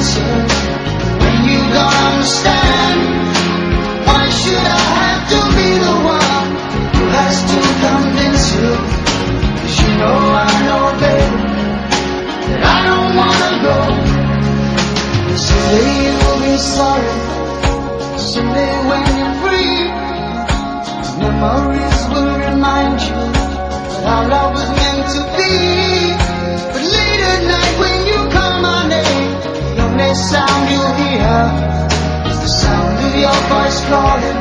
answer. When you don't understand, why should I have to be the one who has to convince you? 'Cause you know, babe, that I don't wanna go. Someday you'll be sorry. Someday when you're free, memories will remind you that our love was meant to be. But late at night when you call my name, the only sound you'll hear is the sound of your voice calling.